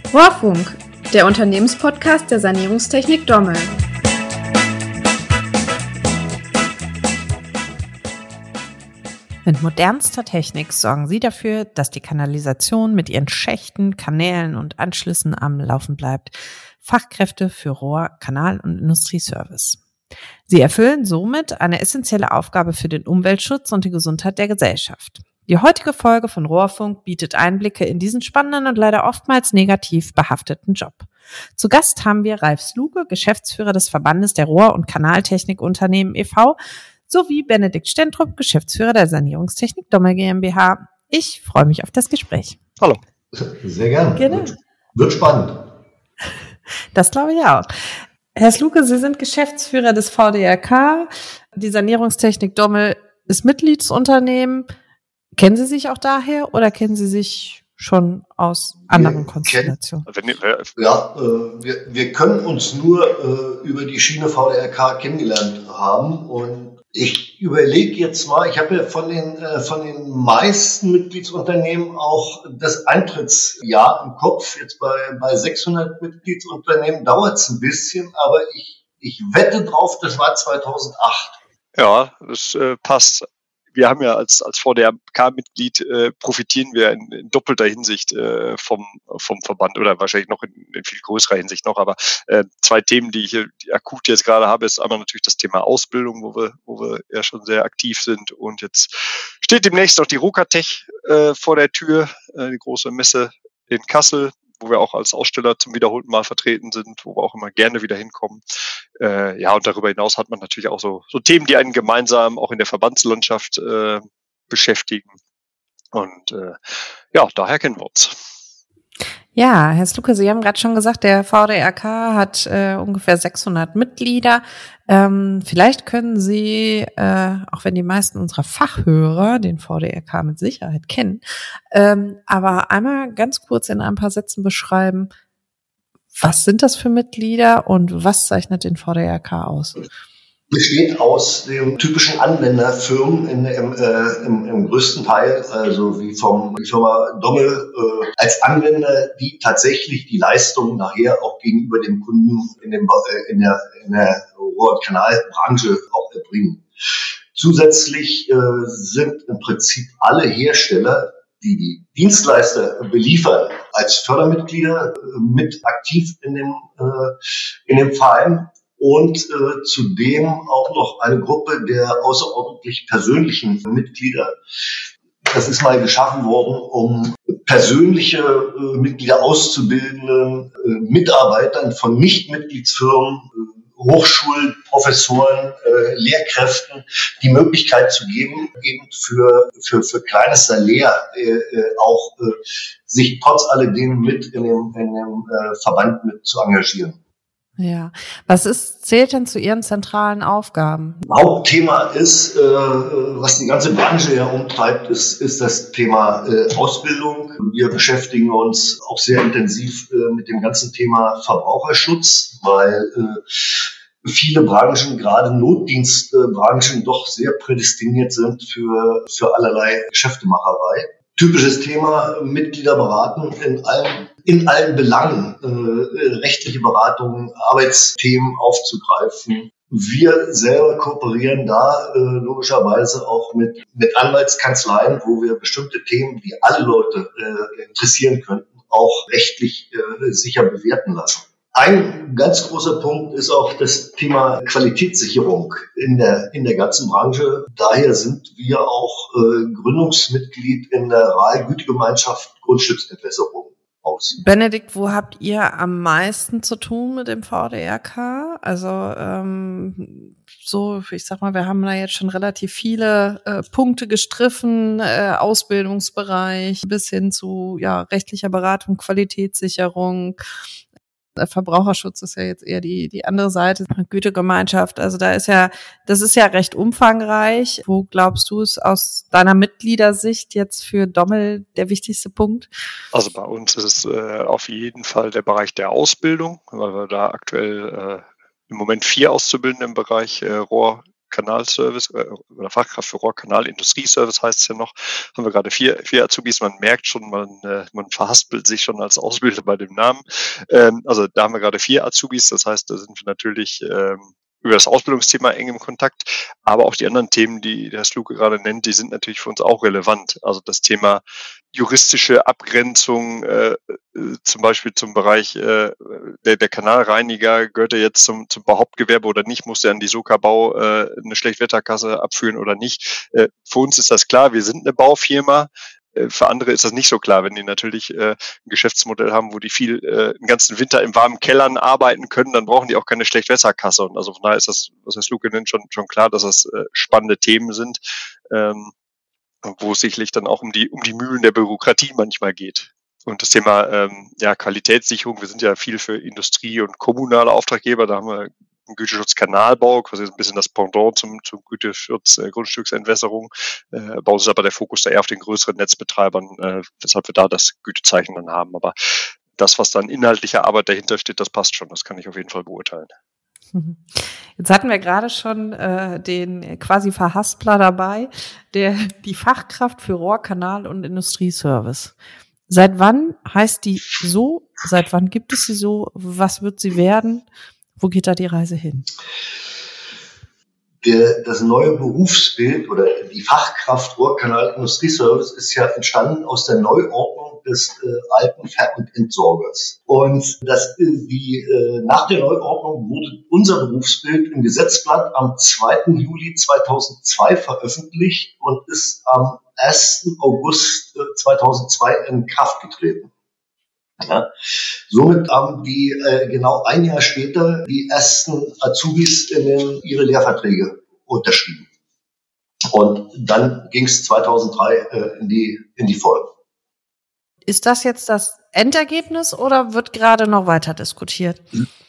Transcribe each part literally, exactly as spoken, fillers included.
Rohrfunk, der Unternehmenspodcast der Sanierungstechnik Dommel. Mit modernster Technik sorgen sie dafür, dass die Kanalisation mit ihren Schächten, Kanälen und Anschlüssen am Laufen bleibt. Fachkräfte für Rohr-, Kanal- und Industrieservice. Sie erfüllen somit eine essentielle Aufgabe für den Umweltschutz und die Gesundheit der Gesellschaft. Die heutige Folge von Rohrfunk bietet Einblicke in diesen spannenden und leider oftmals negativ behafteten Job. Zu Gast haben wir Ralf Sluge, Geschäftsführer des Verbandes der Rohr- und Kanaltechnikunternehmen e V, sowie Benedikt Stentrup, Geschäftsführer der Sanierungstechnik Dommel GmbH. Ich freue mich auf das Gespräch. Hallo. Sehr gerne. Gerne. Wird, wird spannend. Das glaube ich auch. Herr Sluge, Sie sind Geschäftsführer des V D R K. Die Sanierungstechnik Dommel ist Mitgliedsunternehmen. Kennen Sie sich auch daher oder kennen Sie sich schon aus anderen wir Konstellationen? Kennen, ja, äh, wir, wir können uns nur äh, über die Schiene V D R K kennengelernt haben. Und ich überlege jetzt mal, ich habe ja von den, äh, von den meisten Mitgliedsunternehmen auch das Eintrittsjahr im Kopf. Jetzt bei, bei sechshundert Mitgliedsunternehmen dauert es ein bisschen, aber ich, ich wette drauf, das war zweitausendacht. Ja, das äh, passt. Wir haben ja als, als V D R K-Mitglied äh, profitieren wir in, in doppelter Hinsicht äh, vom, vom Verband oder wahrscheinlich noch in, in viel größerer Hinsicht noch. Aber äh, zwei Themen, die ich hier die akut jetzt gerade habe, ist einmal natürlich das Thema Ausbildung, wo wir, wo wir ja schon sehr aktiv sind. Und jetzt steht demnächst noch die Rokatech äh, vor der Tür, äh, die große Messe in Kassel, wo wir auch als Aussteller zum wiederholten Mal vertreten sind, wo wir auch immer gerne wieder hinkommen. Äh, ja, und darüber hinaus hat man natürlich auch so, so Themen, die einen gemeinsam auch in der Verbandslandschaft äh, beschäftigen. Und äh, ja, daher kennen wir uns. Ja, Herr Sluge, Sie haben gerade schon gesagt, der V D R K hat äh, ungefähr sechshundert Mitglieder. Ähm, vielleicht können Sie, äh, auch wenn die meisten unserer Fachhörer den V D R K mit Sicherheit kennen, ähm, aber einmal ganz kurz in ein paar Sätzen beschreiben, was sind das für Mitglieder und was zeichnet den V D R K aus? Besteht aus den typischen Anwenderfirmen in, im, äh, im, im größten Teil, also wie vom die Firma Dommel äh, als Anwender, die tatsächlich die Leistung nachher auch gegenüber dem Kunden in, dem, äh, in der, in der Rohr- und Kanalbranche auch erbringen. Zusätzlich äh, sind im Prinzip alle Hersteller, die die Dienstleister beliefern, als Fördermitglieder äh, mit aktiv in dem, äh, in dem Verein. Und äh, zudem auch noch eine Gruppe der außerordentlich persönlichen Mitglieder. Das ist mal geschaffen worden, um persönliche äh, Mitglieder auszubildenden äh, Mitarbeitern von Nicht-Mitgliedsfirmen, äh, Hochschulen, Professoren, äh, Lehrkräften die Möglichkeit zu geben, eben für für für kleines Salär äh, auch äh, sich trotz alledem mit in dem in dem äh, Verband mit zu engagieren. Ja, was ist, zählt denn zu Ihren zentralen Aufgaben? Hauptthema ist, äh, was die ganze Branche ja umtreibt, ist, ist das Thema äh, Ausbildung. Wir beschäftigen uns auch sehr intensiv äh, mit dem ganzen Thema Verbraucherschutz, weil äh, viele Branchen, gerade Notdienstbranchen, doch sehr prädestiniert sind für, für allerlei Geschäftemacherei. Typisches Thema, Mitglieder beraten in allen, in allen Belangen, äh, rechtliche Beratungen, Arbeitsthemen aufzugreifen. Wir selber kooperieren da äh, logischerweise auch mit, mit Anwaltskanzleien, wo wir bestimmte Themen, die alle Leute äh, interessieren könnten, auch rechtlich äh, sicher bewerten lassen. Ein ganz großer Punkt ist auch das Thema Qualitätssicherung in der, in der ganzen Branche. Daher sind wir auch äh, Gründungsmitglied in der R A L-Gütegemeinschaft Grundstücksentwässerung aus. Benedikt, wo habt ihr am meisten zu tun mit dem V D R K? Also ähm, so, ich sag mal, wir haben da jetzt schon relativ viele äh, Punkte gestriffen, äh, Ausbildungsbereich bis hin zu ja rechtlicher Beratung, Qualitätssicherung. Verbraucherschutz ist ja jetzt eher die die andere Seite, Gütegemeinschaft. Also da ist ja, das ist ja recht umfangreich. Wo glaubst du, ist aus deiner Mitgliedersicht jetzt für Dommel der wichtigste Punkt? Also bei uns ist es äh, auf jeden Fall der Bereich der Ausbildung, weil wir da aktuell äh, im Moment vier Auszubildende im Bereich äh, Rohr, Rohrkanalservice äh, oder Fachkraft für Rohrkanal-Industrieservice heißt es ja noch, haben wir gerade vier, vier Azubis. Man merkt schon, man, äh, man verhaspelt sich schon als Ausbilder bei dem Namen. Ähm, also da haben wir gerade vier Azubis, das heißt, da sind wir natürlich ähm, über das Ausbildungsthema eng im Kontakt, aber auch die anderen Themen, die der Herr Sluke gerade nennt, die sind natürlich für uns auch relevant. Also das Thema juristische Abgrenzung, äh, zum Beispiel zum Bereich äh, der, der Kanalreiniger, gehört er jetzt zum, zum Hauptgewerbe oder nicht, muss er an die Sokabau äh, eine Schlechtwetterkasse abführen oder nicht. Äh, für uns ist das klar, wir sind eine Baufirma. Für andere ist das nicht so klar, wenn die natürlich äh, ein Geschäftsmodell haben, wo die viel äh, den ganzen Winter im warmen Kellern arbeiten können, dann brauchen die auch keine Schlechtwetterkasse. Und also von daher ist das, was Herr Sluke nennt, schon, schon klar, dass das äh, spannende Themen sind, ähm, wo es sicherlich dann auch um die, um die Mühlen der Bürokratie manchmal geht. Und das Thema ähm, ja, Qualitätssicherung, wir sind ja viel für Industrie und kommunale Auftraggeber, da haben wir Güteschutz Kanalbau, quasi ein bisschen das Pendant zum, zum Güteschutz äh, Grundstücksentwässerung. Äh, bei uns ist aber der Fokus da eher auf den größeren Netzbetreibern, äh, weshalb wir da das Gütezeichen dann haben. Aber das, was dann inhaltliche Arbeit dahinter steht, das passt schon. Das kann ich auf jeden Fall beurteilen. Jetzt hatten wir gerade schon äh, den quasi Verhaspler dabei, der die Fachkraft für Rohr-, Kanal- und Industrieservice. Seit wann heißt die so? Seit wann gibt es sie so? Was wird sie werden? Wo geht da die Reise hin? Der, das neue Berufsbild oder die Fachkraft Rohrkanal Industrieservice ist ja entstanden aus der Neuordnung des äh, alten Ver- und Entsorgers. Und das, äh, die, äh, nach der Neuordnung wurde unser Berufsbild im Gesetzblatt am zweiten Juli zweitausendzwei veröffentlicht und ist am ersten August zweitausendzwei in Kraft getreten. Ja. Somit haben die äh, genau ein Jahr später die ersten Azubis in den, ihre Lehrverträge unterschrieben. Und dann ging es zweitausenddrei äh, in die in die Vollen. Ist das jetzt das Endergebnis oder wird gerade noch weiter diskutiert?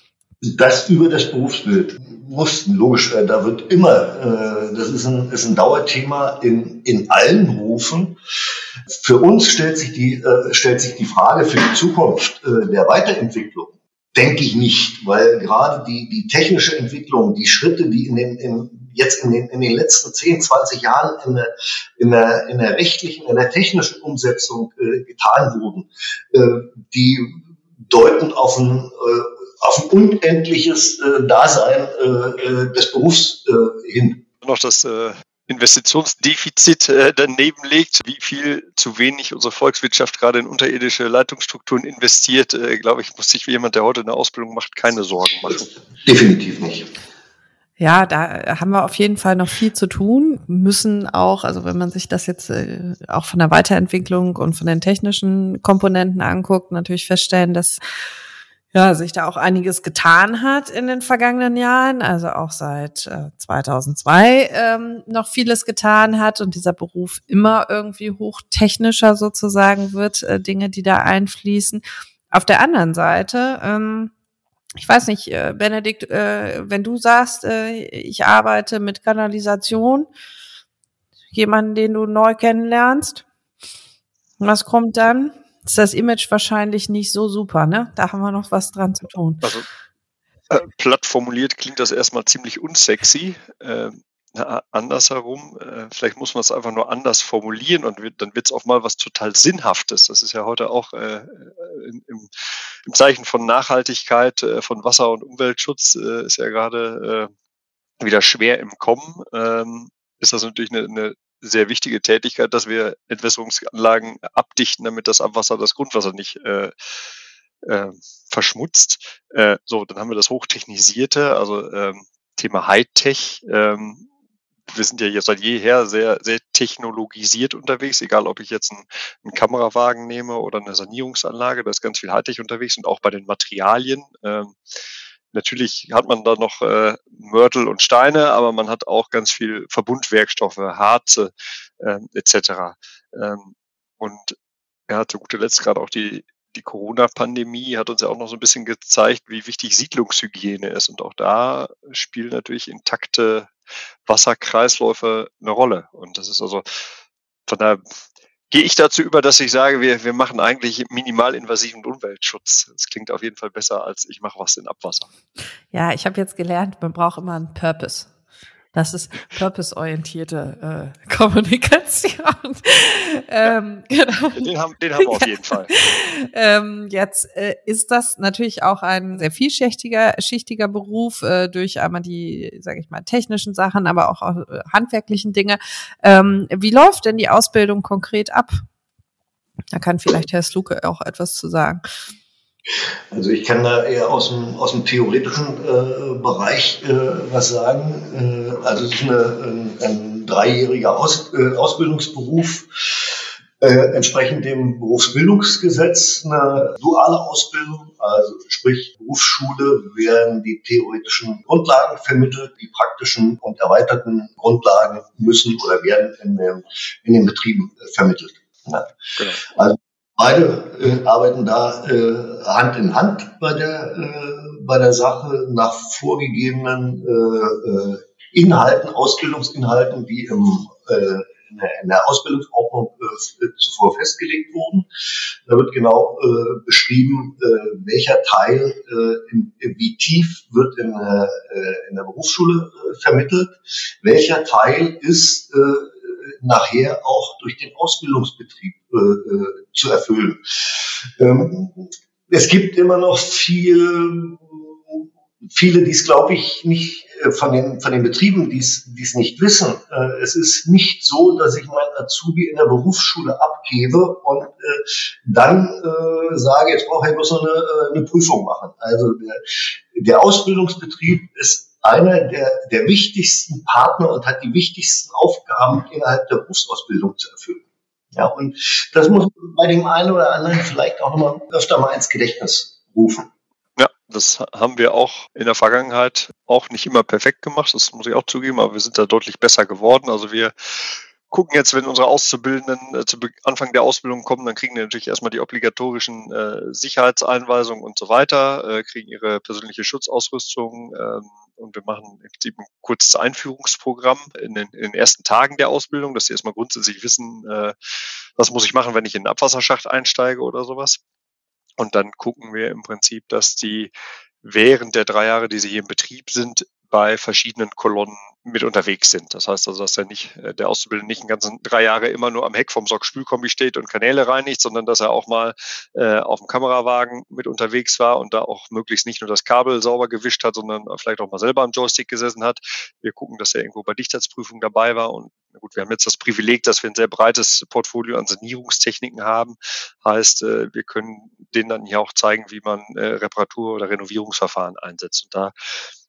Das über das Berufsbild muss logisch werden. Da wird immer, äh, das ist ein, ist ein Dauerthema in, in allen Berufen. Für uns stellt sich die, äh, stellt sich die Frage für die Zukunft äh, der Weiterentwicklung. Denke ich nicht, weil gerade die, die technische Entwicklung, die Schritte, die in den, in, jetzt in den, in den letzten zehn, zwanzig Jahren in der, in der, in der rechtlichen, in der technischen Umsetzung äh, getan wurden, äh, die deuten auf ein, äh, auf ein unendliches äh, Dasein äh, des Berufs äh, hin. Noch das äh, Investitionsdefizit äh, daneben legt, wie viel zu wenig unsere Volkswirtschaft gerade in unterirdische Leitungsstrukturen investiert, äh, glaube ich, muss sich wie jemand, der heute eine Ausbildung macht, keine Sorgen machen. Definitiv nicht. Ja, da haben wir auf jeden Fall noch viel zu tun, müssen auch, also wenn man sich das jetzt äh, auch von der Weiterentwicklung und von den technischen Komponenten anguckt, natürlich feststellen, dass ja, sich da auch einiges getan hat in den vergangenen Jahren, also auch seit äh, zweitausendzwei ähm, noch vieles getan hat und dieser Beruf immer irgendwie hochtechnischer sozusagen wird, äh, Dinge, die da einfließen. Auf der anderen Seite, ähm, ich weiß nicht, äh, Benedikt, äh, wenn du sagst, äh, ich arbeite mit Kanalisation, jemanden, den du neu kennenlernst, was kommt dann? Ist das Image wahrscheinlich nicht so super, ne? Da haben wir noch was dran zu tun. Also äh, platt formuliert klingt das erstmal ziemlich unsexy. Äh, na, andersherum, äh, vielleicht muss man es einfach nur anders formulieren und wird, dann wird es auch mal was total Sinnhaftes. Das ist ja heute auch äh, im, im, im Zeichen von Nachhaltigkeit, äh, von Wasser- und Umweltschutz, äh, ist ja gerade äh, wieder schwer im Kommen. Ähm, ist das natürlich eine, eine sehr wichtige Tätigkeit, dass wir Entwässerungsanlagen abdichten, damit das Abwasser das Grundwasser nicht äh, äh, verschmutzt. Äh, so, dann haben wir das Hochtechnisierte, also ähm, Thema Hightech. Ähm, wir sind ja jetzt seit jeher sehr, sehr technologisiert unterwegs, egal ob ich jetzt einen, einen Kamerawagen nehme oder eine Sanierungsanlage, da ist ganz viel Hightech unterwegs und auch bei den Materialien. Ähm, Natürlich hat man da noch äh, Mörtel und Steine, aber man hat auch ganz viel Verbundwerkstoffe, Harze äh, et cetera. Ähm, und ja, zu guter Letzt gerade auch die, die Corona-Pandemie hat uns ja auch noch so ein bisschen gezeigt, wie wichtig Siedlungshygiene ist. Und auch da spielen natürlich intakte Wasserkreisläufe eine Rolle. Und das ist also von daher gehe ich dazu über, dass ich sage, wir, wir machen eigentlich minimalinvasiven Umweltschutz. Das klingt auf jeden Fall besser, als ich mache was in Abwasser. Ja, ich habe jetzt gelernt, man braucht immer einen Purpose. Das ist purpose-orientierte äh, Kommunikation. ähm, genau. Den haben, den haben wir auf jeden Fall. ähm, jetzt äh, ist das natürlich auch ein sehr vielschichtiger schichtiger Beruf, äh, durch einmal die, sage ich mal, technischen Sachen, aber auch äh, handwerklichen Dinge. Ähm, wie läuft denn die Ausbildung konkret ab? Da kann vielleicht Herr Sluke auch etwas zu sagen. Also ich kann da eher aus dem, aus dem theoretischen äh, Bereich äh, was sagen. Äh, also es ist eine, ein, ein dreijähriger Aus, äh, Ausbildungsberuf, äh, entsprechend dem Berufsbildungsgesetz, eine duale Ausbildung, also sprich Berufsschule werden die theoretischen Grundlagen vermittelt, die praktischen und erweiterten Grundlagen müssen oder werden in den, in den Betrieben äh, vermittelt. Ja. Genau. Also beide äh, arbeiten da äh, Hand in Hand bei der, äh, bei der Sache nach vorgegebenen äh, äh, Inhalten, Ausbildungsinhalten, die im, äh, in, der, in der Ausbildungsordnung äh, zuvor festgelegt wurden. Da wird genau äh, beschrieben, äh, welcher Teil, äh, in, wie tief wird in, äh, in der Berufsschule äh, vermittelt, welcher Teil ist äh, nachher auch durch den Ausbildungsbetrieb äh, zu erfüllen. Ähm, es gibt immer noch viel, viele, die es, glaube ich, nicht von den von den Betrieben, die es die es nicht wissen. Äh, es ist nicht so, dass ich meinen Azubi in der Berufsschule abgebe und äh, dann äh, sage, jetzt brauche ich bloß noch eine, eine Prüfung machen. Also der, der Ausbildungsbetrieb ist einer der, der wichtigsten Partner und hat die wichtigsten Aufgaben innerhalb der Berufsausbildung zu erfüllen. Ja, und das muss bei dem einen oder anderen vielleicht auch nochmal öfter mal ins Gedächtnis rufen. Ja, das haben wir auch in der Vergangenheit auch nicht immer perfekt gemacht, das muss ich auch zugeben, aber wir sind da deutlich besser geworden. Also wir gucken jetzt, wenn unsere Auszubildenden äh, zu Anfang der Ausbildung kommen, dann kriegen die natürlich erstmal die obligatorischen äh, Sicherheitseinweisungen und so weiter, äh, kriegen ihre persönliche Schutzausrüstung ähm, und wir machen im Prinzip ein kurzes Einführungsprogramm in den, in den ersten Tagen der Ausbildung, dass sie erstmal grundsätzlich wissen, äh, was muss ich machen, wenn ich in einen Abwasserschacht einsteige oder sowas. Und dann gucken wir im Prinzip, dass die während der drei Jahre, die sie hier im Betrieb sind, bei verschiedenen Kolonnen mit unterwegs sind. Das heißt also, dass er nicht, der Auszubildende nicht den ganzen drei Jahre immer nur am Heck vom Sorg-Spülkombi steht und Kanäle reinigt, sondern dass er auch mal äh, auf dem Kamerawagen mit unterwegs war und da auch möglichst nicht nur das Kabel sauber gewischt hat, sondern vielleicht auch mal selber am Joystick gesessen hat. Wir gucken, dass er irgendwo bei Dichtheitsprüfungen dabei war und na gut, wir haben jetzt das Privileg, dass wir ein sehr breites Portfolio an Sanierungstechniken haben. Heißt, äh, wir können denen dann hier auch zeigen, wie man äh, Reparatur- oder Renovierungsverfahren einsetzt. Und da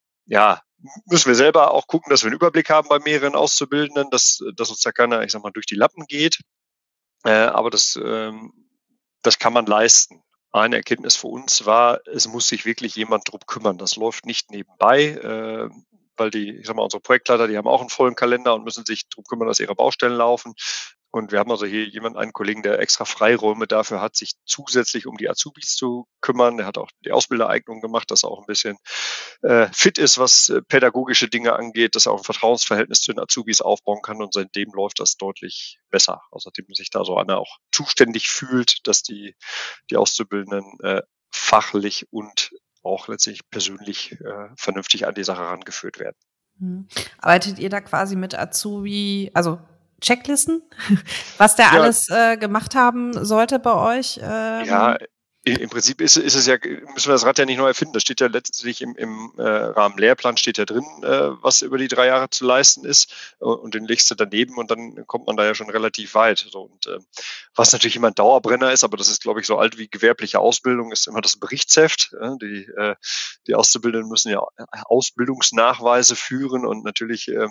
ja, müssen wir selber auch gucken, dass wir einen Überblick haben bei mehreren Auszubildenden, dass, dass uns da keiner, ich sag mal, durch die Lappen geht. Äh, aber das, ähm, das kann man leisten. Eine Erkenntnis für uns war, es muss sich wirklich jemand drum kümmern. Das läuft nicht nebenbei, äh, weil die, ich sag mal, unsere Projektleiter, die haben auch einen vollen Kalender und müssen sich drum kümmern, dass ihre Baustellen laufen. Und wir haben also hier jemanden, einen Kollegen, der extra Freiräume dafür hat, sich zusätzlich um die Azubis zu kümmern. Der hat auch die Ausbildereignung gemacht, dass er auch ein bisschen äh, fit ist, was äh, pädagogische Dinge angeht, dass er auch ein Vertrauensverhältnis zu den Azubis aufbauen kann. Und seitdem läuft das deutlich besser. Außerdem sich da so einer auch zuständig fühlt, dass die, die Auszubildenden äh, fachlich und auch letztlich persönlich äh, vernünftig an die Sache herangeführt werden. Hm. Arbeitet ihr da quasi mit Azubi, also Checklisten, was der ja. alles äh, gemacht haben sollte bei euch? Ähm. Ja, im Prinzip ist, ist es ja, müssen wir das Rad ja nicht neu erfinden. Das steht ja letztlich im, im äh, Rahmen Lehrplan steht ja drin, äh, was über die drei Jahre zu leisten ist. Und, und den legst du daneben und dann kommt man da ja schon relativ weit. So, und äh, was natürlich immer ein Dauerbrenner ist, aber das ist, glaube ich, so alt wie gewerbliche Ausbildung, ist immer das Berichtsheft. Äh, die, äh, die Auszubildenden müssen ja Ausbildungsnachweise führen und natürlich äh,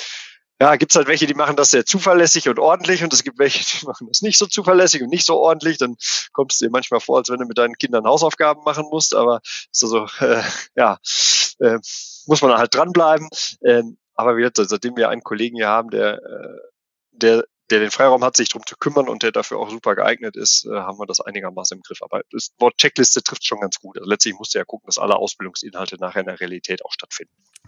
ja, gibt's halt welche, die machen das sehr zuverlässig und ordentlich und es gibt welche, die machen das nicht so zuverlässig und nicht so ordentlich. Dann kommst du dir manchmal vor, als wenn du mit deinen Kindern Hausaufgaben machen musst, aber ist also, äh, ja, äh, muss man halt dranbleiben. Ähm, aber wir, seitdem wir einen Kollegen hier haben, der, äh, der, der den Freiraum hat, sich darum zu kümmern und der dafür auch super geeignet ist, äh, haben wir das einigermaßen im Griff. Aber das Wort Checkliste trifft schon ganz gut. Also letztlich musst du ja gucken, dass alle Ausbildungsinhalte nachher in der Realität auch stattfinden.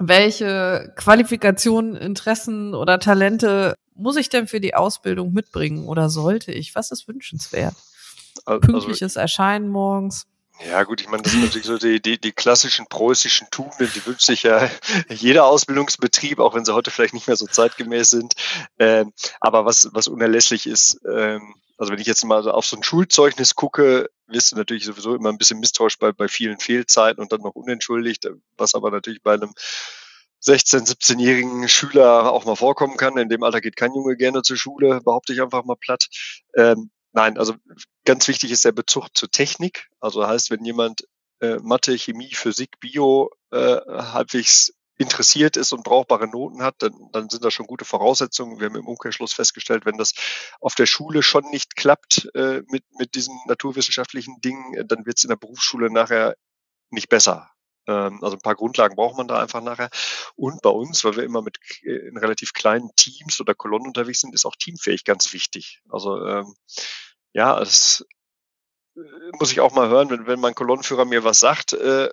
Welche Qualifikationen, Interessen oder Talente muss ich denn für die Ausbildung mitbringen oder sollte ich? Was ist wünschenswert? Also, Pünktliches Erscheinen morgens? Ja gut, ich meine, das sind natürlich so die, die, die klassischen preußischen Tugenden, die wünscht sich ja jeder Ausbildungsbetrieb, auch wenn sie heute vielleicht nicht mehr so zeitgemäß sind. Ähm, aber was, was unerlässlich ist, ähm, also wenn ich jetzt mal auf so ein Schulzeugnis gucke, wirst du natürlich sowieso immer ein bisschen misstrauisch bei, bei vielen Fehlzeiten und dann noch unentschuldigt, was aber natürlich bei einem sechzehn-, siebzehnjährigen Schüler auch mal vorkommen kann. In dem Alter geht kein Junge gerne zur Schule, behaupte ich einfach mal platt. Ähm, nein, also ganz wichtig ist der Bezug zur Technik. Also heißt, wenn jemand äh, Mathe, Chemie, Physik, Bio äh, halbwegs interessiert ist und brauchbare Noten hat, dann, dann sind das schon gute Voraussetzungen. Wir haben im Umkehrschluss festgestellt, wenn das auf der Schule schon nicht klappt äh, mit, mit diesen naturwissenschaftlichen Dingen, äh, dann wird es in der Berufsschule nachher nicht besser. Ähm, also ein paar Grundlagen braucht man da einfach nachher. Und bei uns, weil wir immer mit äh, in relativ kleinen Teams oder Kolonnen unterwegs sind, ist auch teamfähig ganz wichtig. Also ähm, ja, das äh, muss ich auch mal hören, wenn, wenn mein Kolonnenführer mir was sagt, äh,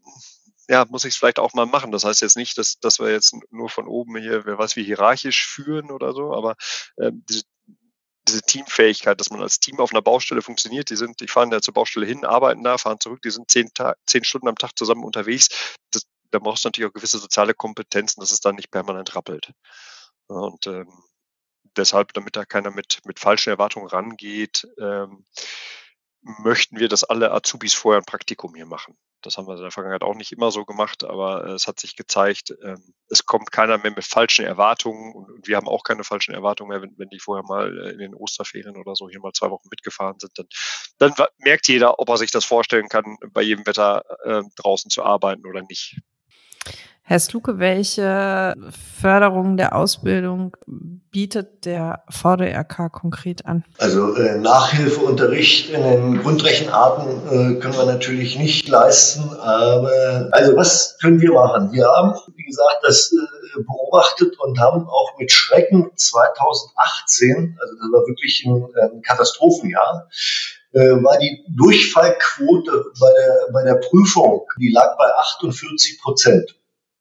ja, muss ich es vielleicht auch mal machen. Das heißt jetzt nicht, dass, dass wir jetzt nur von oben hier, wer weiß wie hierarchisch führen oder so, aber äh, diese, diese Teamfähigkeit, dass man als Team auf einer Baustelle funktioniert, die sind, die fahren ja zur Baustelle hin, arbeiten da, fahren zurück, die sind zehn, Ta- zehn Stunden am Tag zusammen unterwegs. Das, da brauchst du natürlich auch gewisse soziale Kompetenzen, dass es dann nicht permanent rappelt. Ja, und ähm, deshalb, damit da keiner mit, mit falschen Erwartungen rangeht, ähm, möchten wir, dass alle Azubis vorher ein Praktikum hier machen. Das haben wir in der Vergangenheit auch nicht immer so gemacht, aber äh, es hat sich gezeigt, ähm, es kommt keiner mehr mit falschen Erwartungen und, und wir haben auch keine falschen Erwartungen mehr, wenn, wenn die vorher mal äh, in den Osterferien oder so hier mal zwei Wochen mitgefahren sind. Dann, dann merkt jeder, ob er sich das vorstellen kann, bei jedem Wetter äh, draußen zu arbeiten oder nicht. Herr Sluke, welche Förderung der Ausbildung bietet der V D R K konkret an? Also äh, Nachhilfeunterricht in den Grundrechenarten äh, können wir natürlich nicht leisten, aber also was können wir machen? Wir haben, wie gesagt, das äh, beobachtet und haben auch mit Schrecken zweitausendachtzehn, also das war wirklich ein, ein Katastrophenjahr, äh, war die Durchfallquote bei der, bei der Prüfung, die lag bei achtundvierzig Prozent.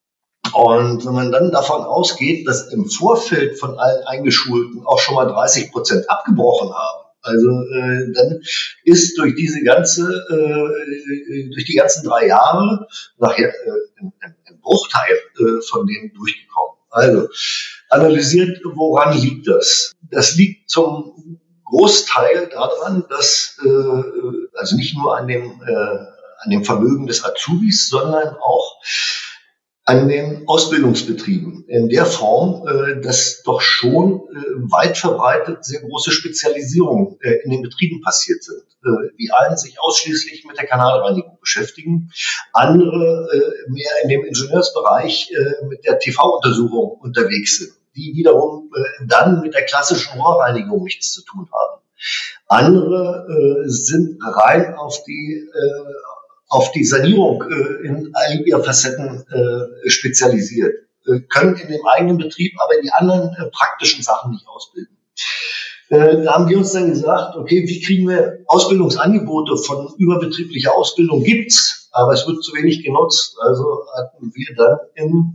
Und wenn man dann davon ausgeht, dass im Vorfeld von allen Eingeschulten auch schon mal dreißig Prozent abgebrochen haben, also äh, dann ist durch diese ganze, äh, durch die ganzen drei Jahre nachher äh, ein, ein Bruchteil äh, von denen durchgekommen. Also analysiert, woran liegt das? Das liegt zum Großteil daran, dass äh, also nicht nur an dem äh, an dem Vermögen des Azubis, sondern auch an den Ausbildungsbetrieben in der Form, äh, dass doch schon äh, weit verbreitet sehr große Spezialisierungen äh, in den Betrieben passiert sind. Äh, die einen sich ausschließlich mit der Kanalreinigung beschäftigen, andere äh, mehr in dem Ingenieursbereich äh, mit der T V-Untersuchung unterwegs sind, die wiederum äh, dann mit der klassischen Rohrreinigung nichts zu tun haben. Andere äh, sind rein auf die äh, auf die Sanierung äh, in all ihren Facetten äh, spezialisiert, äh, können in dem eigenen Betrieb aber die anderen äh, praktischen Sachen nicht ausbilden. Äh, da haben wir uns dann gesagt, okay, wie kriegen wir Ausbildungsangebote von überbetrieblicher Ausbildung gibt's, aber es wird zu wenig genutzt. Also hatten wir dann im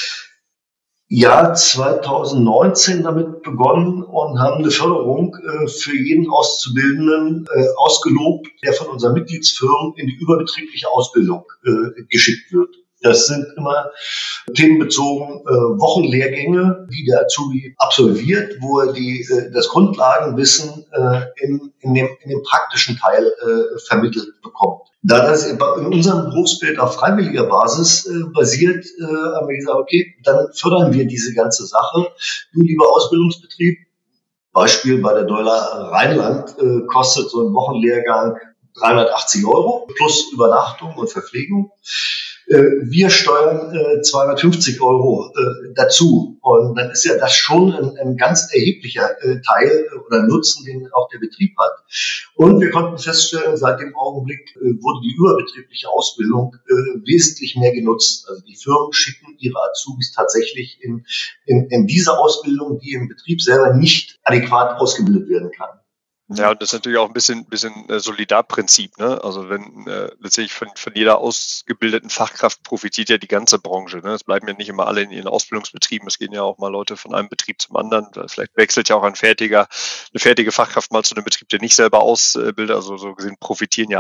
Jahr zweitausendneunzehn damit begonnen und haben eine Förderung äh, für jeden Auszubildenden äh, ausgelobt, der von unseren Mitgliedsfirmen in die überbetriebliche Ausbildung äh, geschickt wird. Das sind immer themenbezogen äh, Wochenlehrgänge, die der Azubi absolviert, wo er die, äh, das Grundlagenwissen äh, in, in, dem, in dem praktischen Teil äh, vermittelt bekommt. Da das in unserem Berufsbild auf freiwilliger Basis äh, basiert, äh, haben wir gesagt, okay, dann fördern wir diese ganze Sache. Du, lieber Ausbildungsbetrieb, Beispiel bei der Deuler Rheinland, äh, kostet so ein Wochenlehrgang dreihundertachtzig Euro plus Übernachtung und Verpflegung. Wir steuern äh, zweihundertfünfzig Euro äh, dazu. Und dann ist ja das schon ein, ein ganz erheblicher äh, Teil oder Nutzen, den auch der Betrieb hat. Und wir konnten feststellen, seit dem Augenblick äh, wurde die überbetriebliche Ausbildung äh, wesentlich mehr genutzt. Also die Firmen schicken ihre Azubis tatsächlich in, in, in diese Ausbildung, die im Betrieb selber nicht adäquat ausgebildet werden kann. Ja, und das ist natürlich auch ein bisschen, bisschen äh, Solidarprinzip, ne? Also wenn äh, letztendlich von, von jeder ausgebildeten Fachkraft profitiert ja die ganze Branche, ne? Es bleiben ja nicht immer alle in ihren Ausbildungsbetrieben, es gehen ja auch mal Leute von einem Betrieb zum anderen. Vielleicht wechselt ja auch ein fertiger, eine fertige Fachkraft mal zu einem Betrieb, der nicht selber ausbildet. Also so gesehen profitieren ja alle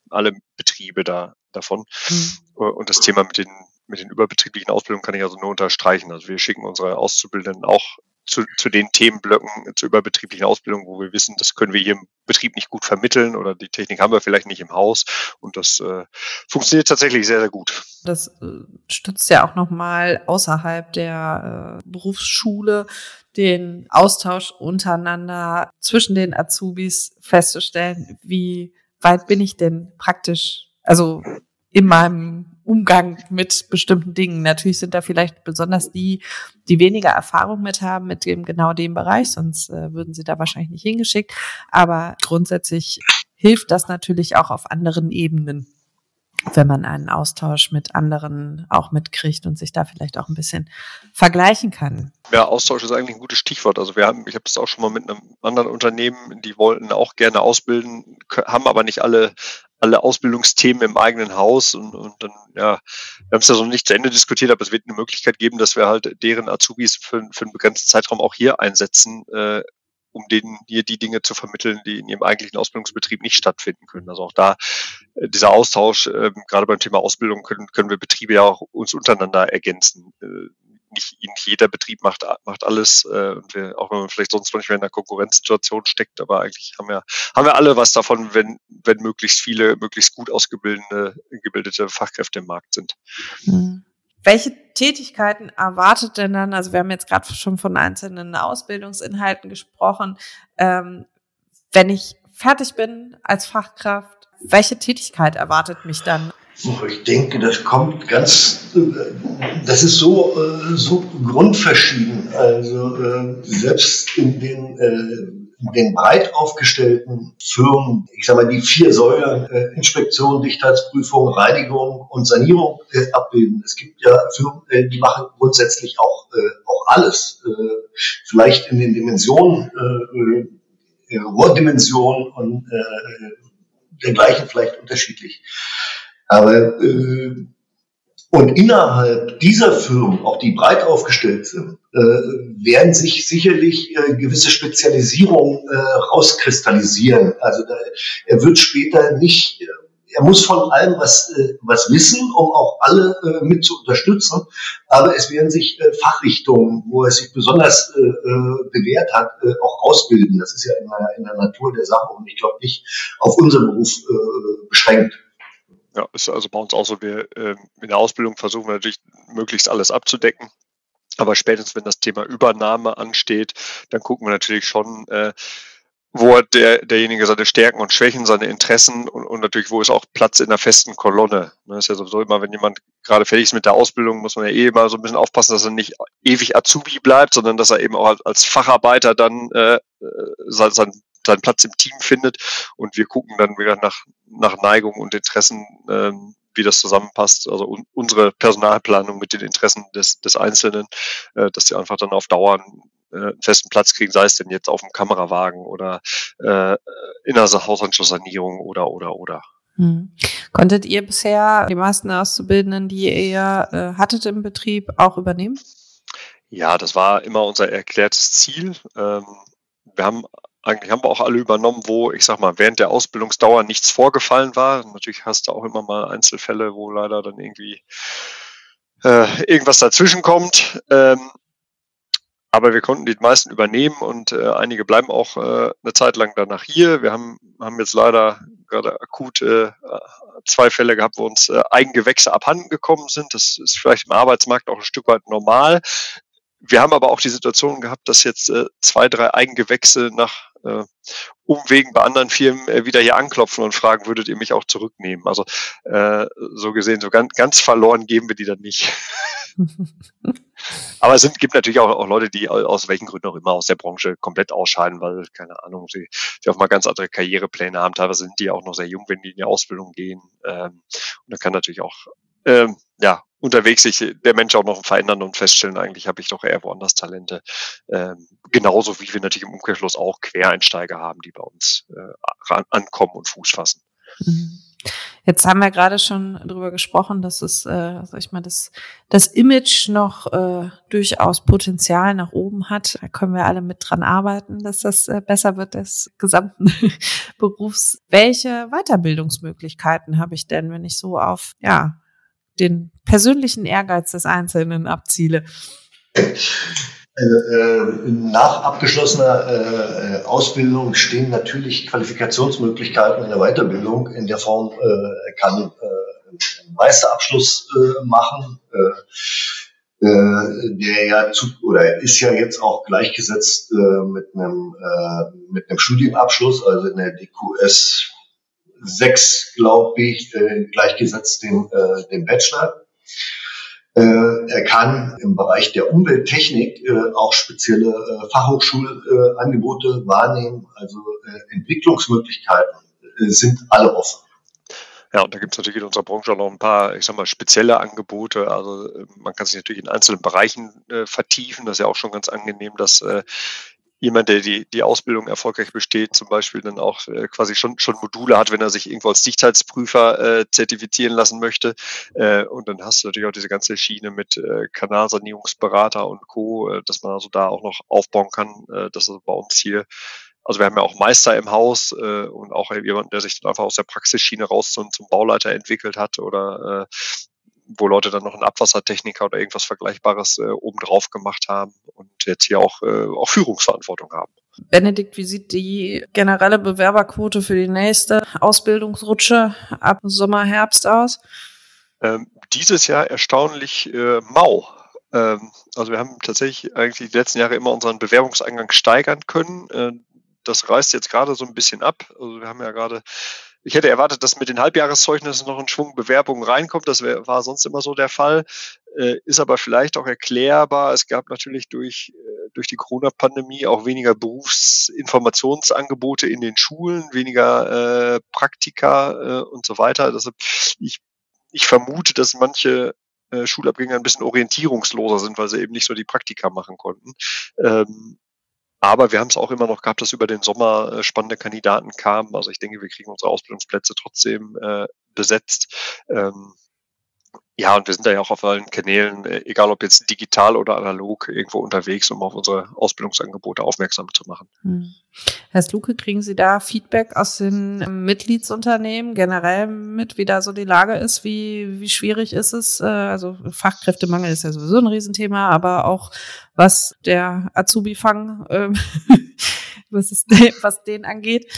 alle Betriebe da davon. Mhm. Und das Thema mit den mit den überbetrieblichen Ausbildungen kann ich also nur unterstreichen. Also wir schicken unsere Auszubildenden auch zu, zu den Themenblöcken zur überbetrieblichen Ausbildung, wo wir wissen, das können wir hier im Betrieb nicht gut vermitteln oder die Technik haben wir vielleicht nicht im Haus. Und das äh, funktioniert tatsächlich sehr, sehr gut. Das äh, stützt ja auch nochmal außerhalb der äh, Berufsschule den Austausch untereinander zwischen den Azubis festzustellen, wie weit bin ich denn praktisch, also in meinem Umgang mit bestimmten Dingen. Natürlich sind da vielleicht besonders die, die weniger Erfahrung mit haben, mit dem genau dem Bereich, sonst äh, würden sie da wahrscheinlich nicht hingeschickt. Aber grundsätzlich hilft das natürlich auch auf anderen Ebenen, wenn man einen Austausch mit anderen auch mitkriegt und sich da vielleicht auch ein bisschen vergleichen kann. Ja, Austausch ist eigentlich ein gutes Stichwort. Also wir haben, ich habe das auch schon mal mit einem anderen Unternehmen, die wollten auch gerne ausbilden, haben aber nicht alle alle Ausbildungsthemen im eigenen Haus und, und dann, ja, wir haben es ja so nicht zu Ende diskutiert, aber es wird eine Möglichkeit geben, dass wir halt deren Azubis für, für einen begrenzten Zeitraum auch hier einsetzen, äh, um denen hier die Dinge zu vermitteln, die in ihrem eigentlichen Ausbildungsbetrieb nicht stattfinden können. Also auch da äh, dieser Austausch, äh, gerade beim Thema Ausbildung können, können wir Betriebe ja auch uns untereinander ergänzen. Äh, nicht, nicht jeder Betrieb macht, macht alles, äh, und wir, auch wenn man vielleicht sonst nicht mehr in einer Konkurrenzsituation steckt, aber eigentlich haben wir, haben wir alle was davon, wenn, wenn möglichst viele, möglichst gut ausgebildete, gebildete Fachkräfte im Markt sind. Mhm. Welche Tätigkeiten erwartet denn dann, also wir haben jetzt gerade schon von einzelnen Ausbildungsinhalten gesprochen, ähm, wenn ich fertig bin als Fachkraft, welche Tätigkeit erwartet mich dann? Ich denke, das kommt ganz, das ist so, so grundverschieden. Also selbst in den, in den breit aufgestellten Firmen, ich sage mal die vier Säulen, Inspektion, Dichtheitsprüfung, Reinigung und Sanierung abbilden. Es gibt ja Firmen, die machen grundsätzlich auch, auch alles. Vielleicht in den Dimensionen, Rohrdimensionen und dergleichen vielleicht unterschiedlich. Aber äh, und innerhalb dieser Firmen, auch die breit aufgestellt sind, äh, werden sich sicherlich äh, gewisse Spezialisierungen äh, rauskristallisieren. Also da, er wird später nicht, äh, er muss von allem was äh, was wissen, um auch alle äh, mit zu unterstützen. Aber es werden sich äh, Fachrichtungen, wo er sich besonders äh, bewährt hat, äh, auch ausbilden. Das ist ja in der, in der Natur der Sache und ich glaube nicht auf unseren Beruf äh, beschränkt. Ja, ist also bei uns auch so, wir äh, in der Ausbildung versuchen wir natürlich möglichst alles abzudecken. Aber spätestens, wenn das Thema Übernahme ansteht, dann gucken wir natürlich schon, äh, wo hat der, derjenige seine Stärken und Schwächen, seine Interessen und, und natürlich, wo ist auch Platz in der festen Kolonne. Das ist ja sowieso immer, wenn jemand gerade fertig ist mit der Ausbildung, muss man ja eh immer so ein bisschen aufpassen, dass er nicht ewig Azubi bleibt, sondern dass er eben auch als Facharbeiter dann äh, sein, sein seinen Platz im Team findet und wir gucken dann wieder nach, nach Neigung und Interessen, ähm, wie das zusammenpasst, also un, unsere Personalplanung mit den Interessen des, des Einzelnen, äh, dass sie einfach dann auf Dauer einen, äh, einen festen Platz kriegen, sei es denn jetzt auf dem Kamerawagen oder äh, in der Hausanschlusssanierung oder, oder, oder. Hm. Konntet ihr bisher die meisten Auszubildenden, die ihr äh, hattet im Betrieb, auch übernehmen? Ja, das war immer unser erklärtes Ziel. Ähm, wir haben Eigentlich haben wir auch alle übernommen, wo, ich sag mal, während der Ausbildungsdauer nichts vorgefallen war. Natürlich hast du auch immer mal Einzelfälle, wo leider dann irgendwie äh, irgendwas dazwischen kommt. Ähm, aber wir konnten die meisten übernehmen und äh, einige bleiben auch äh, eine Zeit lang danach hier. Wir haben, haben jetzt leider gerade akut äh, zwei Fälle gehabt, wo uns äh, Eigengewächse abhanden gekommen sind. Das ist vielleicht im Arbeitsmarkt auch ein Stück weit normal. Wir haben aber auch die Situation gehabt, dass jetzt äh, zwei, drei Eigengewächse nach äh, Umwegen bei anderen Firmen äh, wieder hier anklopfen und fragen, würdet ihr mich auch zurücknehmen? Also äh, so gesehen, so ganz, ganz verloren geben wir die dann nicht. Aber es sind, gibt natürlich auch, auch Leute, die aus welchen Gründen auch immer aus der Branche komplett ausscheiden, weil, keine Ahnung, sie, sie auch mal ganz andere Karrierepläne haben. Teilweise sind die auch noch sehr jung, wenn die in die Ausbildung gehen. Ähm, und da kann natürlich auch ähm, ja, unterwegs sich der Mensch auch noch verändern und feststellen, eigentlich habe ich doch eher woanders Talente. Ähm, genauso wie wir natürlich im Umkehrschluss auch Quereinsteiger haben, die bei uns äh, ran, ankommen und Fuß fassen. Jetzt haben wir gerade schon drüber gesprochen, dass es, äh, sag ich mal, das, das Image noch äh, durchaus Potenzial nach oben hat. Da können wir alle mit dran arbeiten, dass das äh, besser wird des gesamten Berufs. Welche Weiterbildungsmöglichkeiten habe ich denn, wenn ich so auf ja den persönlichen Ehrgeiz des Einzelnen abziele? Also, äh, nach abgeschlossener äh, Ausbildung stehen natürlich Qualifikationsmöglichkeiten in der Weiterbildung. In der Form, äh, er kann äh, einen Meisterabschluss äh, machen, äh, äh, der ja zu, oder ist ja jetzt auch gleichgesetzt äh, mit einem äh, mit einem Studienabschluss, also in der D Q S sechs, glaube ich, äh, gleichgesetzt dem äh, dem Bachelor. Er kann im Bereich der Umwelttechnik äh, auch spezielle äh, Fachhochschulangebote äh, wahrnehmen. Also äh, Entwicklungsmöglichkeiten äh, sind alle offen. Ja, und da gibt es natürlich in unserer Branche auch noch ein paar, ich sag mal, spezielle Angebote. Also äh, man kann sich natürlich in einzelnen Bereichen äh, vertiefen. Das ist ja auch schon ganz angenehm, dass äh, jemand, der die, die Ausbildung erfolgreich besteht, zum Beispiel dann auch äh, quasi schon, schon Module hat, wenn er sich irgendwo als Dichtheitsprüfer äh, zertifizieren lassen möchte. Äh, und dann hast du natürlich auch diese ganze Schiene mit äh, Kanalsanierungsberater und Co., äh, dass man also da auch noch aufbauen kann. Äh, das ist bei uns hier. Also wir haben ja auch Meister im Haus äh, und auch jemanden, der sich dann einfach aus der Praxisschiene raus zum, zum Bauleiter entwickelt hat oder äh, wo Leute dann noch einen Abwassertechniker oder irgendwas Vergleichbares äh, obendrauf gemacht haben und jetzt hier auch, äh, auch Führungsverantwortung haben. Benedikt, wie sieht die generelle Bewerberquote für die nächste Ausbildungsrutsche ab Sommer, Herbst aus? Ähm, dieses Jahr erstaunlich äh, mau. Ähm, also wir haben tatsächlich eigentlich die letzten Jahre immer unseren Bewerbungseingang steigern können. Äh, das reißt jetzt gerade so ein bisschen ab. Also wir haben ja gerade Ich hätte erwartet, dass mit den Halbjahreszeugnissen noch ein Schwung Bewerbungen reinkommt. Das wär, war sonst immer so der Fall. Äh, ist aber vielleicht auch erklärbar. Es gab natürlich durch, äh, durch die Corona-Pandemie auch weniger Berufsinformationsangebote in den Schulen, weniger äh, Praktika äh, und so weiter. Deshalb, ich, ich vermute, dass manche äh, Schulabgänger ein bisschen orientierungsloser sind, weil sie eben nicht so die Praktika machen konnten. Ähm, Aber wir haben es auch immer noch gehabt, dass über den Sommer äh, spannende Kandidaten kamen. Also ich denke, wir kriegen unsere Ausbildungsplätze trotzdem äh, besetzt. Ähm, ja, und wir sind da ja auch auf allen Kanälen, äh, egal ob jetzt digital oder analog, irgendwo unterwegs, um auf unsere Ausbildungsangebote aufmerksam zu machen. Hm. Herr Sluke, kriegen Sie da Feedback aus den Mitgliedsunternehmen generell mit, wie da so die Lage ist? Wie, wie schwierig ist es? Also Fachkräftemangel ist ja sowieso ein Riesenthema, aber auch was der Azubi-Fang, äh, was, ist, was den angeht?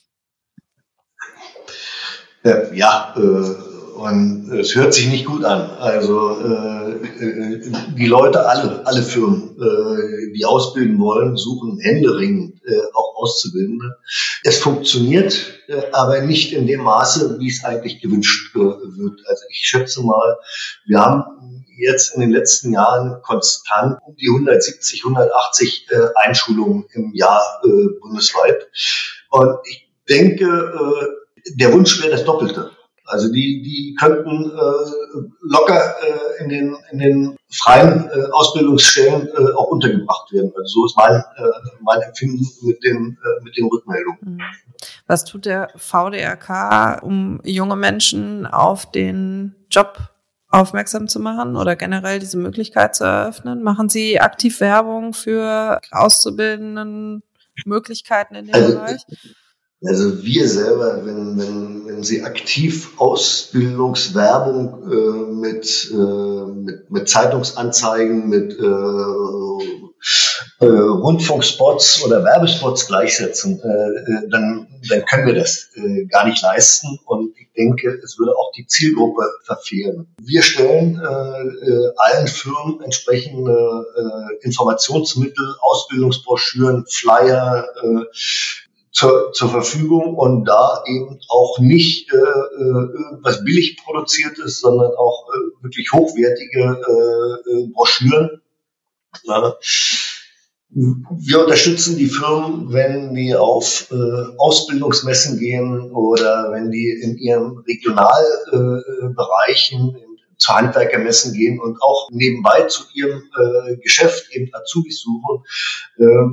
Ja, äh, und es hört sich nicht gut an. Also äh, die Leute, alle, alle Firmen, äh, die ausbilden wollen, suchen händeringend äh, auch Auszubildende. Es funktioniert, äh, aber nicht in dem Maße, wie es eigentlich gewünscht äh, wird. Also ich schätze mal, wir haben jetzt in den letzten Jahren konstant um die hundertsiebzig, hundertachtzig äh, Einschulungen im Jahr äh, bundesweit. Und ich denke, äh, der Wunsch wäre das Doppelte. Also die die könnten äh, locker äh, in den in den freien äh, Ausbildungsstellen äh, auch untergebracht werden. Also so ist mein äh, mein Empfinden mit den äh, mit den Rückmeldungen. Was tut der V D R K, um junge Menschen auf den Job aufmerksam zu machen oder generell diese Möglichkeit zu eröffnen? Machen Sie aktiv Werbung für Auszubildenden Möglichkeiten in dem also, Bereich? Also wir selber, wenn, wenn, wenn Sie aktiv Ausbildungswerbung äh, mit, äh, mit, mit Zeitungsanzeigen, mit äh, äh, Rundfunkspots oder Werbespots gleichsetzen, äh, dann, dann können wir das äh, gar nicht leisten. Und ich denke, es würde auch die Zielgruppe verfehlen. Wir stellen äh, allen Firmen entsprechende äh, Informationsmittel, Ausbildungsbroschüren, Flyer, äh, Zur, zur Verfügung und da eben auch nicht äh, irgendwas billig produziertes, sondern auch äh, wirklich hochwertige äh, Broschüren. Ja. Wir unterstützen die Firmen, wenn die auf äh, Ausbildungsmessen gehen oder wenn die in ihren Regionalbereichen äh, zu Handwerkermessen gehen und auch nebenbei zu ihrem äh, Geschäft eben Azubis suchen. Äh,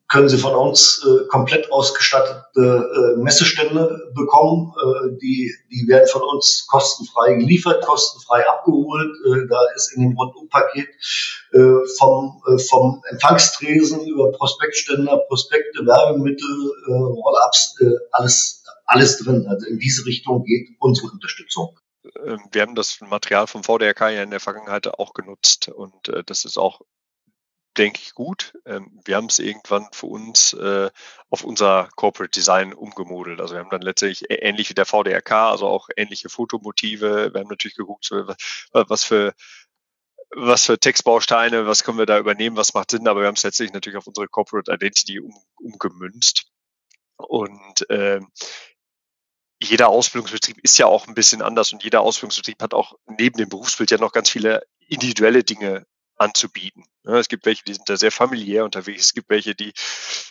können Sie von uns äh, komplett ausgestattete äh, Messestände bekommen. Äh, die, die werden von uns kostenfrei geliefert, kostenfrei abgeholt. Äh, da ist in dem Rundumpaket äh, vom, äh, vom Empfangstresen über Prospektständer, Prospekte, Werbemittel, äh, Roll-ups, äh, alles, alles drin. Also in diese Richtung geht unsere Unterstützung. Wir haben das Material vom V D R K ja in der Vergangenheit auch genutzt und äh, das ist auch, denke ich, gut. Ähm, wir haben es irgendwann für uns äh, auf unser Corporate Design umgemodelt. Also wir haben dann letztendlich ähnlich wie der V D R K, also auch ähnliche Fotomotive. Wir haben natürlich geguckt, was für was für Textbausteine, was können wir da übernehmen, was macht Sinn, aber wir haben es letztendlich natürlich auf unsere Corporate Identity um, umgemünzt. Und äh, jeder Ausbildungsbetrieb ist ja auch ein bisschen anders und jeder Ausbildungsbetrieb hat auch neben dem Berufsbild ja noch ganz viele individuelle Dinge anzubieten. Ja, es gibt welche, die sind da sehr familiär unterwegs. Es gibt welche, die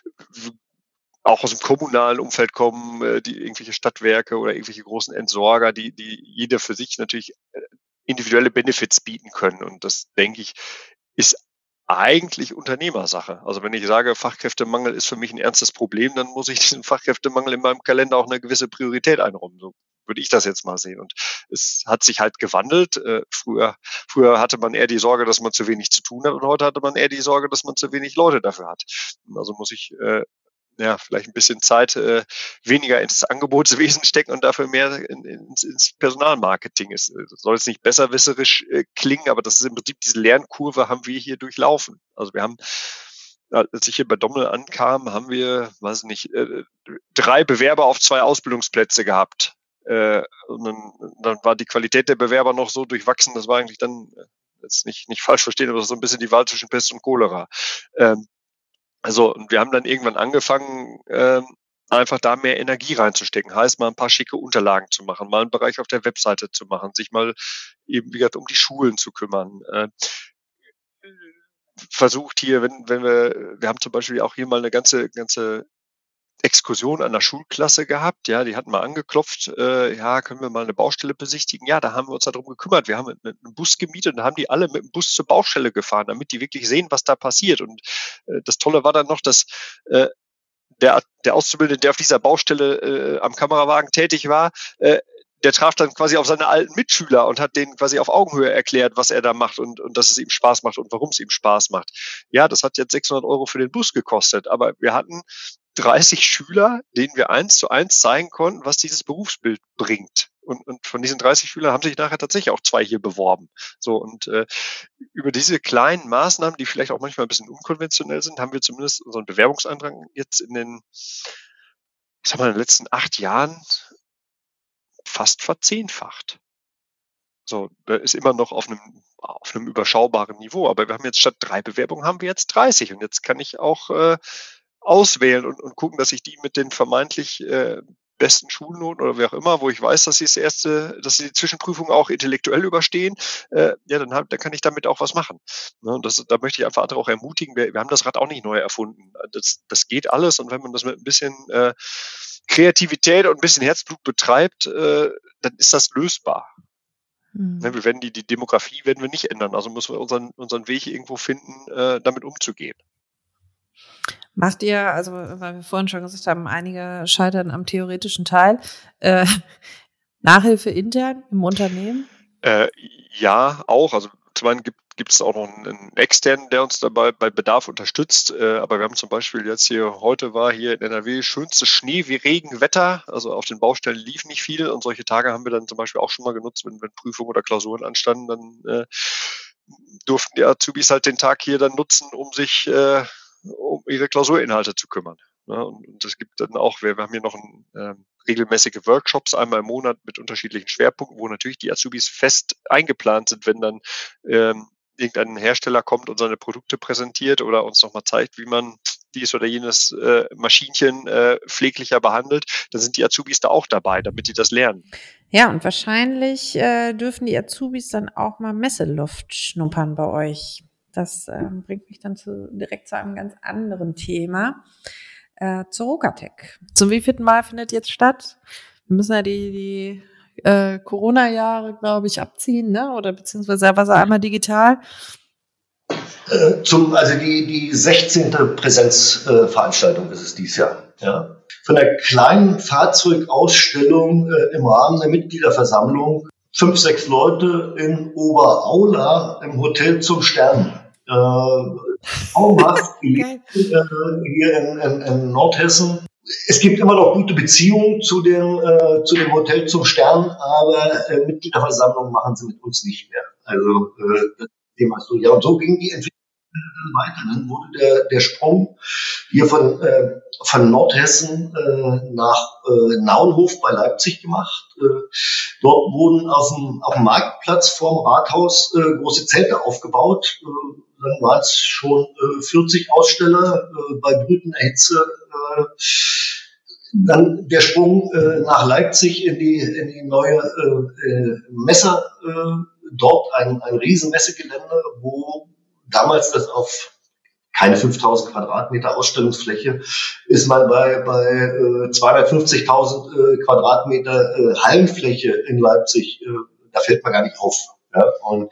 auch aus dem kommunalen Umfeld kommen, die irgendwelche Stadtwerke oder irgendwelche großen Entsorger, die, die jeder für sich natürlich individuelle Benefits bieten können. Und das, denke ich, ist eigentlich Unternehmersache. Also wenn ich sage, Fachkräftemangel ist für mich ein ernstes Problem, dann muss ich diesen Fachkräftemangel in meinem Kalender auch eine gewisse Priorität einräumen. So würde ich das jetzt mal sehen. Und es hat sich halt gewandelt. Äh, früher, früher hatte man eher die Sorge, dass man zu wenig zu tun hat und heute hatte man eher die Sorge, dass man zu wenig Leute dafür hat. Also muss ich äh, ja, vielleicht ein bisschen Zeit äh, weniger ins Angebotswesen stecken und dafür mehr in, ins, ins Personalmarketing. Es soll jetzt nicht besserwisserisch äh, klingen, aber das ist im Prinzip diese Lernkurve haben wir hier durchlaufen. Also wir haben, als ich hier bei Dommel ankam, haben wir, weiß nicht, äh, drei Bewerber auf zwei Ausbildungsplätze gehabt. Äh, und dann, dann war die Qualität der Bewerber noch so durchwachsen, das war eigentlich dann, jetzt nicht, nicht falsch verstehen, aber so ein bisschen die Wahl zwischen Pest und Cholera. Ähm, Also, und wir haben dann irgendwann angefangen, äh, einfach da mehr Energie reinzustecken. Heißt, mal ein paar schicke Unterlagen zu machen, mal einen Bereich auf der Webseite zu machen, sich mal eben, wie gesagt, um die Schulen zu kümmern. Äh, versucht hier, wenn, wenn wir, wir haben zum Beispiel auch hier mal eine ganze, ganze Exkursion an der Schulklasse gehabt, ja, die hatten mal angeklopft, äh, ja, können wir mal eine Baustelle besichtigen? Ja, da haben wir uns darum gekümmert. Wir haben einen, einen Bus gemietet und haben die alle mit dem Bus zur Baustelle gefahren, damit die wirklich sehen, was da passiert. Und äh, das Tolle war dann noch, dass äh, der, der Auszubildende, der auf dieser Baustelle äh, am Kamerawagen tätig war, äh, der traf dann quasi auf seine alten Mitschüler und hat denen quasi auf Augenhöhe erklärt, was er da macht und, und dass es ihm Spaß macht und warum es ihm Spaß macht. Ja, das hat jetzt sechshundert Euro für den Bus gekostet, aber wir hatten dreißig Schüler, denen wir eins zu eins zeigen konnten, was dieses Berufsbild bringt. Und, und von diesen dreißig Schülern haben sich nachher tatsächlich auch zwei hier beworben. So, und äh, über diese kleinen Maßnahmen, die vielleicht auch manchmal ein bisschen unkonventionell sind, haben wir zumindest unseren Bewerbungsantrag jetzt in den, ich sag mal, in den letzten acht Jahren fast verzehnfacht. So, da ist immer noch auf einem, auf einem überschaubaren Niveau. Aber wir haben jetzt statt drei Bewerbungen haben wir jetzt dreißig. Und jetzt kann ich auch äh, auswählen und, und gucken, dass ich die mit den vermeintlich äh, besten Schulnoten oder wie auch immer, wo ich weiß, dass sie das erste, dass sie die Zwischenprüfung auch intellektuell überstehen, äh, ja, dann, hab, dann kann ich damit auch was machen. Ne, und das, da möchte ich einfach andere auch ermutigen. Wir, wir haben das Rad auch nicht neu erfunden. Das, das geht alles und wenn man das mit ein bisschen äh, Kreativität und ein bisschen Herzblut betreibt, äh, dann ist das lösbar. Mhm. Ne, wir werden die, die Demografie werden wir nicht ändern. Also müssen wir unseren, unseren Weg irgendwo finden, äh, damit umzugehen. Macht ihr, also weil wir vorhin schon gesagt haben, einige scheitern am theoretischen Teil, äh, Nachhilfe intern im Unternehmen? Äh, ja, auch. Also zum einen gibt gibt es auch noch einen, einen externen, der uns dabei bei Bedarf unterstützt. Äh, aber wir haben zum Beispiel jetzt hier, heute war hier in N R W schönstes Schnee wie Regenwetter. Also auf den Baustellen lief nicht viel. Und solche Tage haben wir dann zum Beispiel auch schon mal genutzt, wenn, wenn Prüfungen oder Klausuren anstanden, dann äh, durften die Azubis halt den Tag hier dann nutzen, um sich äh, um ihre Klausurinhalte zu kümmern. Ja, und es gibt dann auch, wir, wir haben hier noch ein, ähm, regelmäßige Workshops einmal im Monat mit unterschiedlichen Schwerpunkten, wo natürlich die Azubis fest eingeplant sind, wenn dann ähm, irgendein Hersteller kommt und seine Produkte präsentiert oder uns nochmal zeigt, wie man dies oder jenes äh, Maschinchen äh, pfleglicher behandelt, dann sind die Azubis da auch dabei, damit die das lernen. Ja, und wahrscheinlich äh, dürfen die Azubis dann auch mal Messeluft schnuppern bei euch. Das äh, bringt mich dann zu, direkt zu einem ganz anderen Thema, äh, zur Rokatech. Zum wievielten Mal findet jetzt statt? Wir müssen ja die, die äh, Corona-Jahre, glaube ich, abziehen, ne? Oder beziehungsweise war es einmal digital? Äh, zum, also die, die sechzehnte Präsenzveranstaltung äh, ist es dieses Jahr. Ja. Von der kleinen Fahrzeugausstellung äh, im Rahmen der Mitgliederversammlung, fünf, sechs Leute in Oberaula im Hotel zum Stern. Äh, traumhaft äh, hier in, in, in Nordhessen. Es gibt immer noch gute Beziehungen zu dem, äh, zu dem Hotel zum Stern, aber äh, Mitgliederversammlungen machen sie mit uns nicht mehr. Also äh, das Thema ist so. Ja, und so ging die Entwicklung weiter. Dann wurde der, der Sprung hier von, äh, von Nordhessen äh, nach äh, Naunhof bei Leipzig gemacht. Äh, dort wurden auf dem, auf dem Marktplatz vorm Rathaus äh, große Zelte aufgebaut. Äh, dann waren es schon äh, vierzig Aussteller äh, bei brütender Hitze. Äh, dann der Sprung äh, nach Leipzig in die, in die neue äh, Messe, äh, dort ein, ein riesen Messegelände, wo damals das auf keine fünftausend Quadratmeter Ausstellungsfläche ist man bei, bei äh, zweihundertfünfzigtausend äh, Quadratmeter äh, Hallenfläche in Leipzig. Äh, da fällt man gar nicht auf. Ja? Und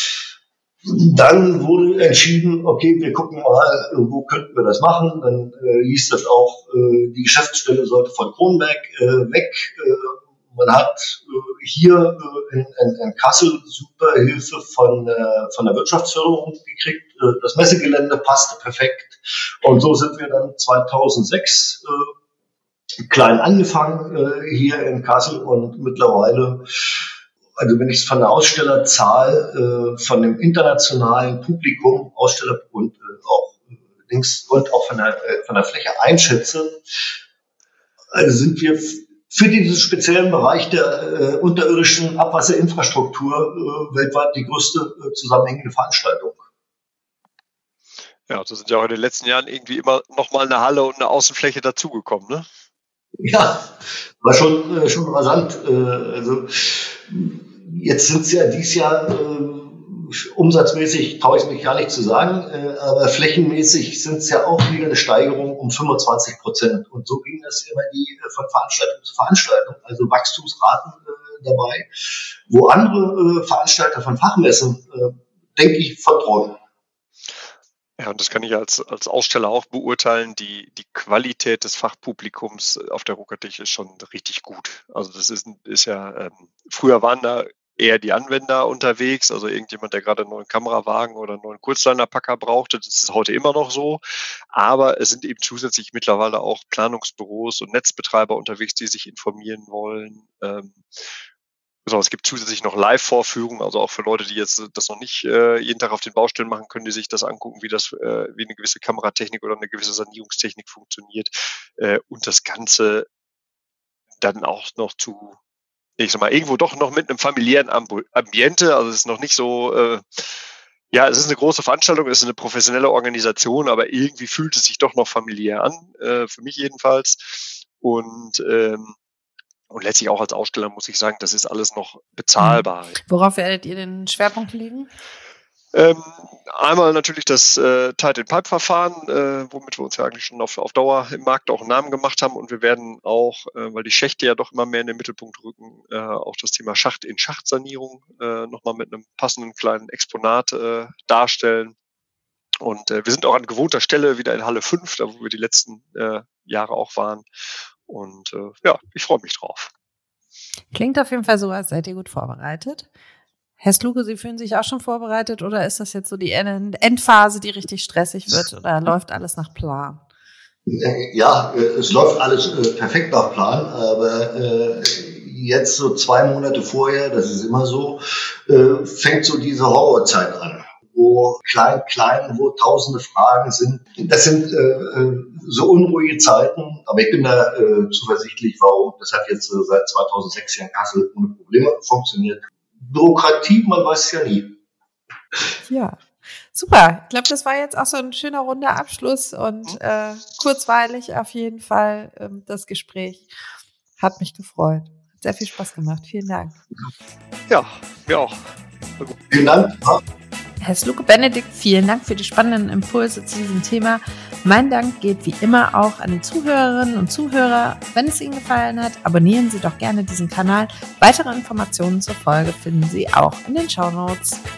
dann wurde entschieden, okay, wir gucken mal, wo könnten wir das machen. Dann äh, hieß das auch, äh, die Geschäftsstelle sollte von Kronberg äh, weg. Äh, man hat äh, hier äh, in, in, in Kassel super Hilfe von, äh, von der Wirtschaftsförderung gekriegt. Äh, das Messegelände passte perfekt. Und so sind wir dann zweitausendsechs äh, klein angefangen äh, hier in Kassel und mittlerweile, also wenn ich es von der Ausstellerzahl, äh, von dem internationalen Publikum, Aussteller und äh, auch äh, links und auch von der, äh, von der Fläche einschätze, also sind wir f- für diesen speziellen Bereich der äh, unterirdischen Abwasserinfrastruktur äh, weltweit die größte äh, zusammenhängende Veranstaltung. Ja, so sind ja auch in den letzten Jahren irgendwie immer nochmal eine Halle und eine Außenfläche dazugekommen, ne? Ja, war schon, äh, schon rasant. Äh, also jetzt sind es ja dieses Jahr äh, umsatzmäßig, traue ich mich gar nicht zu sagen, äh, aber flächenmäßig sind es ja auch wieder eine Steigerung um fünfundzwanzig Prozent. Und so ging das immer die äh, von Veranstaltung zu Veranstaltung, also Wachstumsraten äh, dabei, wo andere äh, Veranstalter von Fachmessen, äh, denke ich, vertrauen. Ja, und das kann ich als, als Aussteller auch beurteilen. Die, die Qualität des Fachpublikums auf der Ruhrkatech ist schon richtig gut. Also das ist, ist ja, ähm, früher waren da eher die Anwender unterwegs, also irgendjemand, der gerade einen neuen Kamerawagen oder einen neuen Kurzlinerpacker brauchte. Das ist heute immer noch so. Aber es sind eben zusätzlich mittlerweile auch Planungsbüros und Netzbetreiber unterwegs, die sich informieren wollen. Ähm, Also es gibt zusätzlich noch Live-Vorführungen, also auch für Leute, die jetzt das noch nicht äh, jeden Tag auf den Baustellen machen, können die sich das angucken, wie das, äh, wie eine gewisse Kameratechnik oder eine gewisse Sanierungstechnik funktioniert äh, und das Ganze dann auch noch zu, ich sag mal, irgendwo doch noch mit einem familiären Ambu- Ambiente. Also es ist noch nicht so, äh, ja, es ist eine große Veranstaltung, es ist eine professionelle Organisation, aber irgendwie fühlt es sich doch noch familiär an, äh, für mich jedenfalls. Und ähm, Und letztlich auch als Aussteller muss ich sagen, das ist alles noch bezahlbar. Worauf werdet ihr den Schwerpunkt legen? Ähm, einmal natürlich das äh, Tight-and-Pipe-Verfahren, äh, womit wir uns ja eigentlich schon auf, auf Dauer im Markt auch einen Namen gemacht haben. Und wir werden auch, äh, weil die Schächte ja doch immer mehr in den Mittelpunkt rücken, äh, auch das Thema Schacht-in-Schacht-Sanierung äh, nochmal mit einem passenden kleinen Exponat äh, darstellen. Und äh, wir sind auch an gewohnter Stelle wieder in Halle fünf, da wo wir die letzten äh, Jahre auch waren. Und äh, ja, ich freue mich drauf. Klingt auf jeden Fall so, als seid ihr gut vorbereitet. Herr Sluge, Sie fühlen sich auch schon vorbereitet oder ist das jetzt so die Endphase, die richtig stressig wird oder läuft alles nach Plan? Ja, es läuft alles perfekt nach Plan, aber äh, jetzt so zwei Monate vorher, das ist immer so, äh, fängt so diese Horrorzeit an, wo klein, klein, wo tausende Fragen sind. Das sind äh, so unruhige Zeiten, aber ich bin da äh, zuversichtlich, warum. Das hat jetzt äh, seit zweitausendsechs hier in Kassel ohne Probleme funktioniert. Bürokratie, man weiß ja nie. Ja, super. Ich glaube, das war jetzt auch so ein schöner runder Abschluss und äh, kurzweilig auf jeden Fall ähm, das Gespräch. Hat mich gefreut. Hat sehr viel Spaß gemacht. Vielen Dank. Ja, mir auch. Vielen Dank. Herr Sluge Benedikt, vielen Dank für die spannenden Impulse zu diesem Thema. Mein Dank geht wie immer auch an die Zuhörerinnen und Zuhörer. Wenn es Ihnen gefallen hat, abonnieren Sie doch gerne diesen Kanal. Weitere Informationen zur Folge finden Sie auch in den Shownotes.